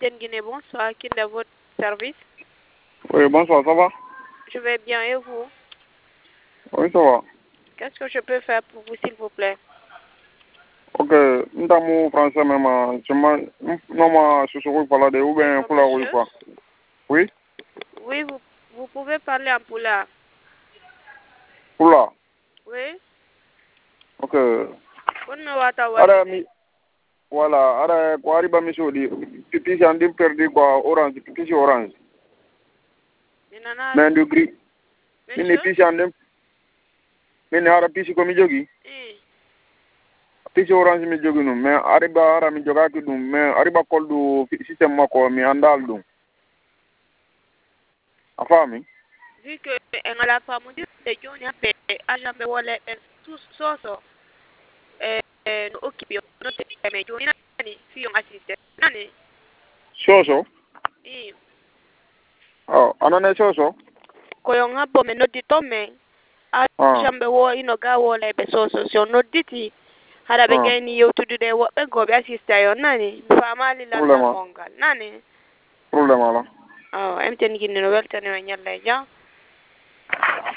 MTN Guinée, bonsoir. Qui est à votre service? Oui, bonsoir, ça va? Je vais bien, et vous? Oui, ça va. Qu'est-ce que je peux faire pour vous, s'il vous plaît? Ok, nous sommes français même, non, je suis pas là, ou bien pour la rue, quoi. Oui? Oui, vous pouvez parler en poula. Pour là? Oui? Ok. Voilà, ara ko ari ba mi sodi pipi jandim perdi quoi orange pipi si orange mais du gris mini pipi jandim mini ara pipi ko mi jogi pipi orange mi jogi no mais ari ba ara mi jogaki dum mais ari ba koldu système mako mi andal dum afami vu que en la femme dit de joni ape ajambe wala tout soso no occupé no te me joni nani fi on assiste nani soso oh anane soso ko yon abo me no ditome ajambe wo ino ga wala be soso so no diti hada be gani yo to do de wo be go be assiste yo nani famali la mongal nani problème ala oh MTN Guinée no weltane o nyalla ja